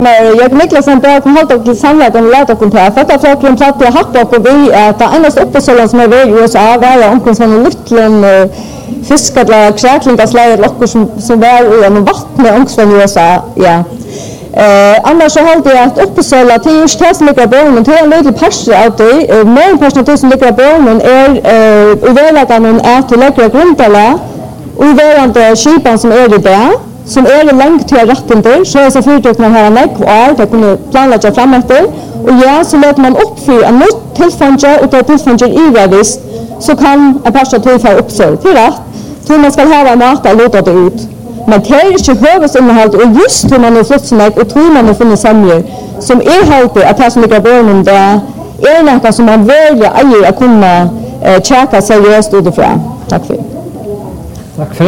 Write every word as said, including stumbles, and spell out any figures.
Jag Niklasen börjar komma hålla till samlade och låta kontra. För att folk kan prata hacka och vi att det enda uppsålan som är i U S A var omkring sån liten fiskar kräklingar släder lockor som som var i en vatten med omkring U S A. Ja. Eh annars så hållde jag att uppsåla till stäsliga barnen till en liten pastor out där. Men pastor som ligger barnen är eh överläggan att lägga grundala och överande skipan som är det där. Som är det längt till rätten där, så är så fyrtök man har en ägg och är, det kunde planlägga fram efter. Och ja, så låter man uppfyra en nytt tillfälle och det tillfälle i världis, så kan en person tillfälla uppsöl till rätt. Till man ska ha en mat och låta det ut. Men det är inte huvudsinnehållet och just hur man är flyttsinlägg och tror man är funnit sämre som är halvt att det som ligger barnen där är något som man väljer att kunna äh, tjäka seriöst utifrån. Tack för det. Tack för